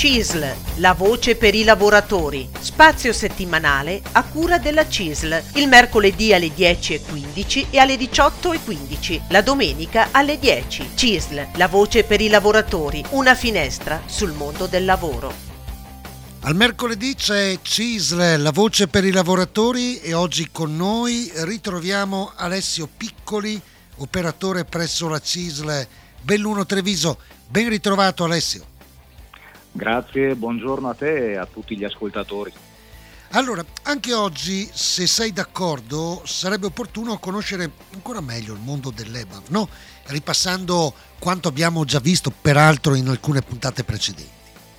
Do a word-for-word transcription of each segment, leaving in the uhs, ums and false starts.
C I S L, la voce per i lavoratori. Spazio settimanale a cura della C I S L, il mercoledì alle dieci e quindici e alle diciotto e quindici, la domenica alle dieci. C I S L, la voce per i lavoratori, una finestra sul mondo del lavoro. Al mercoledì c'è C I S L, la voce per i lavoratori, e oggi con noi ritroviamo Alessio Piccoli, operatore presso la C I S L Belluno Treviso. Ben ritrovato Alessio. Grazie, buongiorno a te e a tutti gli ascoltatori. Allora, anche oggi, se sei d'accordo, sarebbe opportuno conoscere ancora meglio il mondo dell'E B A V, no? Ripassando quanto abbiamo già visto, peraltro, in alcune puntate precedenti.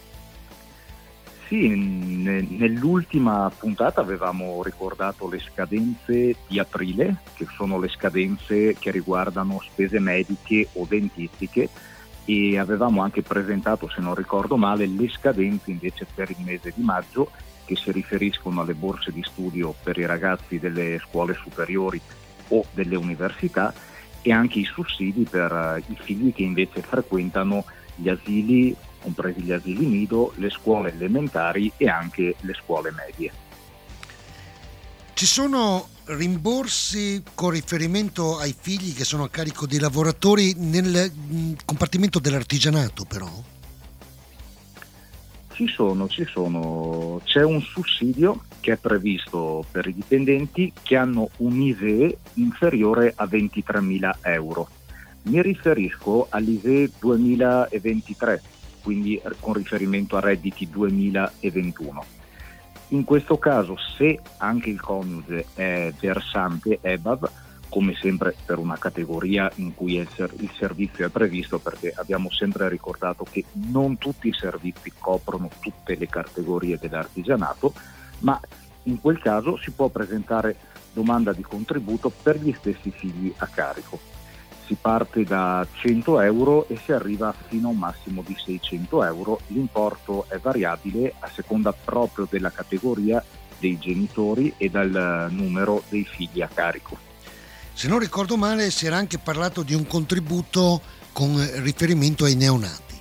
Sì, nell'ultima puntata avevamo ricordato le scadenze di aprile, che sono le scadenze che riguardano spese mediche o dentistiche, e avevamo anche presentato, se non ricordo male, le scadenze invece per il mese di maggio, che si riferiscono alle borse di studio per i ragazzi delle scuole superiori o delle università, e anche i sussidi per i figli che invece frequentano gli asili, compresi gli asili nido, le scuole elementari e anche le scuole medie. Ci sono rimborsi con riferimento ai figli che sono a carico dei lavoratori nel compartimento dell'artigianato, però? Ci sono, ci sono. C'è un sussidio che è previsto per i dipendenti che hanno un I S E E inferiore a ventitremila euro. Mi riferisco all'I S E E duemilaventitré, quindi con riferimento a redditi duemilaventuno. In questo caso, se anche il coniuge è versante E B A V, come sempre per una categoria in cui il, ser- il servizio è previsto, perché abbiamo sempre ricordato che non tutti i servizi coprono tutte le categorie dell'artigianato, ma in quel caso si può presentare domanda di contributo per gli stessi figli a carico. Si parte da cento euro e si arriva fino a un massimo di seicento euro. L'importo è variabile a seconda proprio della categoria dei genitori e dal numero dei figli a carico. Se non ricordo male, si era anche parlato di un contributo con riferimento ai neonati.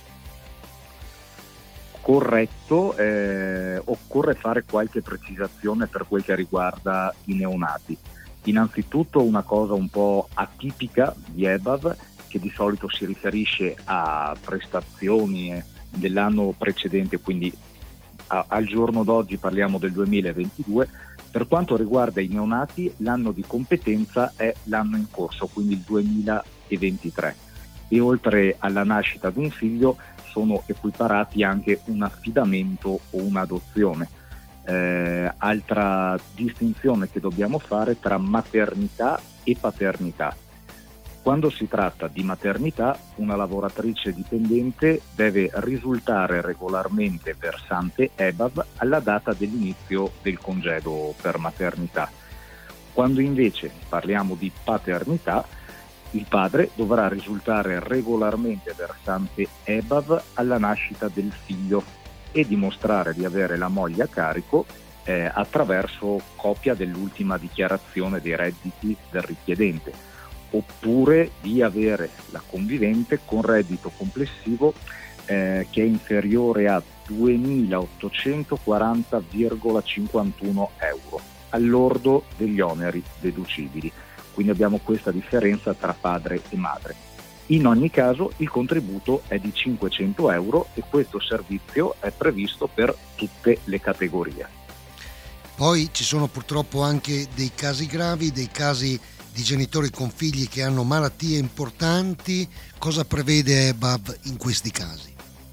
Corretto, eh, occorre fare qualche precisazione per quel che riguarda i neonati. Innanzitutto una cosa un po' atipica di E B A V, che di solito si riferisce a prestazioni dell'anno precedente, quindi a, al giorno d'oggi parliamo del duemilaventidue. Per quanto riguarda i neonati, l'anno di competenza è l'anno in corso, quindi il duemilaventitré, e oltre alla nascita di un figlio sono equiparati anche un affidamento o un'adozione. Eh, altra distinzione che dobbiamo fare tra maternità e paternità. Quando si tratta di maternità, una lavoratrice dipendente deve risultare regolarmente versante E B A V alla data dell'inizio del congedo per maternità. Quando invece parliamo di paternità, il padre dovrà risultare regolarmente versante E B A V alla nascita del figlio e dimostrare di avere la moglie a carico eh, attraverso copia dell'ultima dichiarazione dei redditi del richiedente, oppure di avere la convivente con reddito complessivo eh, che è inferiore a duemilaottocentoquaranta virgola cinquantuno euro all'ordo degli oneri deducibili. Quindi abbiamo questa differenza tra padre e madre. In ogni caso il contributo è di cinquecento euro e questo servizio è previsto per tutte le categorie. Poi ci sono purtroppo anche dei casi gravi, dei casi di genitori con figli che hanno malattie importanti. Cosa prevede E B A V in questi casi?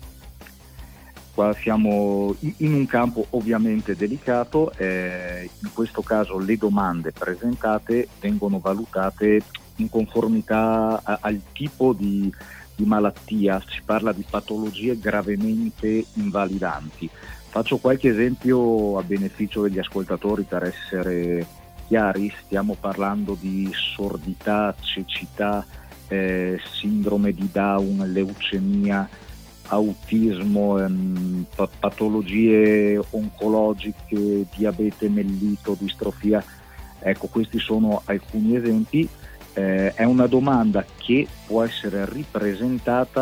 Qua siamo in un campo ovviamente delicato, eh, in questo caso le domande presentate vengono valutate in conformità a, al tipo di, di malattia. Si parla di patologie gravemente invalidanti. Faccio qualche esempio a beneficio degli ascoltatori per essere chiari. Stiamo parlando di sordità, cecità, eh, sindrome di Down, leucemia, autismo, ehm, patologie oncologiche, diabete mellito, distrofia. Ecco, questi sono alcuni esempi. Eh, è una domanda che può essere ripresentata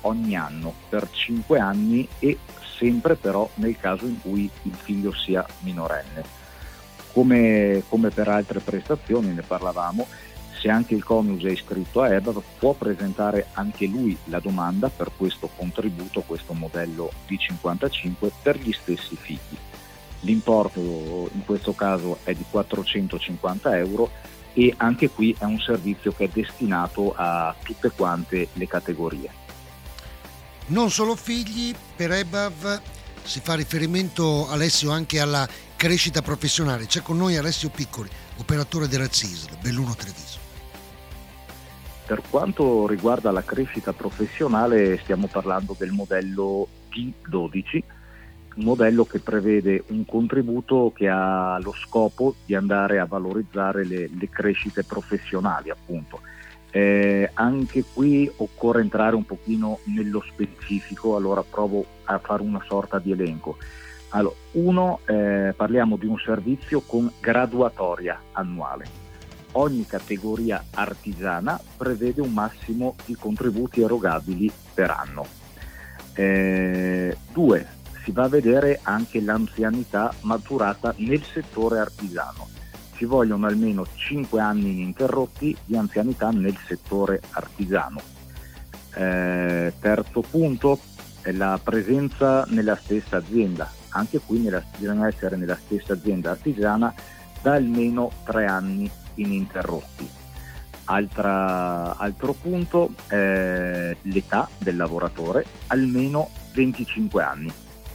ogni anno per cinque anni e sempre però nel caso in cui il figlio sia minorenne. Come, come per altre prestazioni, ne parlavamo, se anche il coniuge è iscritto a E B A V può presentare anche lui la domanda per questo contributo, questo modello D cinquantacinque per gli stessi figli. L'importo in questo caso è di quattrocentocinquanta euro e anche qui è un servizio che è destinato a tutte quante le categorie. Non solo figli, per E B A V si fa riferimento, Alessio, anche alla crescita professionale. C'è con noi Alessio Piccoli, operatore della C I S L Belluno Treviso. Per quanto riguarda la crescita professionale stiamo parlando del modello T dodici, un modello che prevede un contributo che ha lo scopo di andare a valorizzare le, le crescite professionali, appunto. Eh, anche qui occorre entrare un pochino nello specifico, allora provo a fare una sorta di elenco. Allora, uno, eh, parliamo di un servizio con graduatoria annuale. Ogni categoria artigiana prevede un massimo di contributi erogabili per anno. Eh, due, si va a vedere anche l'anzianità maturata nel settore artigiano. Ci vogliono almeno cinque anni ininterrotti di anzianità nel settore artigiano. Eh, terzo punto è la presenza nella stessa azienda. Anche qui nella, bisogna essere nella stessa azienda artigiana da almeno tre anni ininterrotti. Altra, altro punto è l'età del lavoratore, almeno venticinque anni.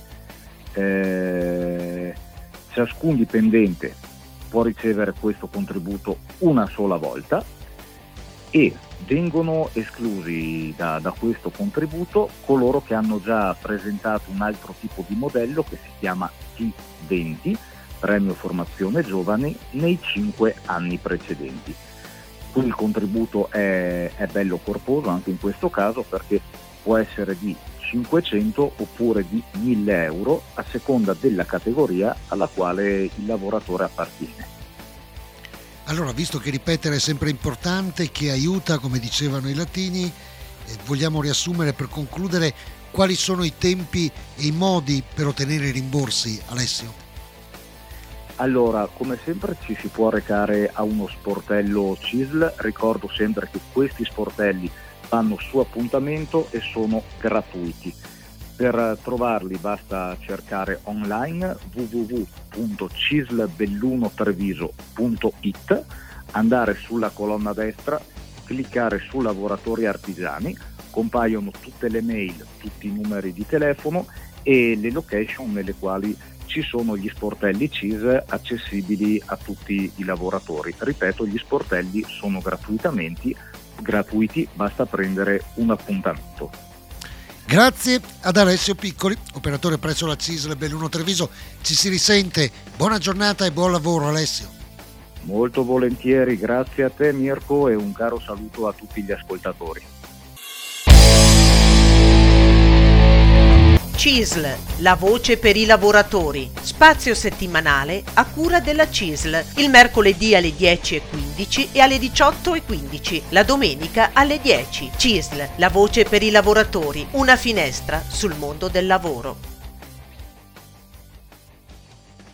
Eh, ciascun dipendente può ricevere questo contributo una sola volta e vengono esclusi da, da questo contributo coloro che hanno già presentato un altro tipo di modello che si chiama T venti, premio formazione giovani, nei cinque anni precedenti. Qui il contributo è, è bello corposo anche in questo caso perché può essere di cinquecento oppure di mille euro a seconda della categoria alla quale il lavoratore appartiene. Allora, visto che ripetere è sempre importante, che aiuta, come dicevano i latini, eh, vogliamo riassumere per concludere quali sono i tempi e i modi per ottenere i rimborsi, Alessio? Allora, come sempre ci si può recare a uno sportello C I S L, ricordo sempre che questi sportelli fanno su appuntamento e sono gratuiti. Per trovarli basta cercare online w w w punto cislbellunotreviso punto i t, andare sulla colonna destra, cliccare su lavoratori artigiani, compaiono tutte le mail, tutti i numeri di telefono e le location nelle quali ci sono gli sportelli C I S L accessibili a tutti i lavoratori. Ripeto, gli sportelli sono gratuitamente gratuiti, basta prendere un appuntamento. Grazie ad Alessio Piccoli, operatore presso la C I S L Belluno Treviso. Ci si risente. Buona giornata e buon lavoro, Alessio. Molto volentieri, grazie a te Mirko e un caro saluto a tutti gli ascoltatori. C I S L, la voce per i lavoratori. Spazio settimanale a cura della C I S L. Il mercoledì alle dieci e quindici e alle diciotto e quindici. La domenica alle dieci. C I S L, la voce per i lavoratori. Una finestra sul mondo del lavoro.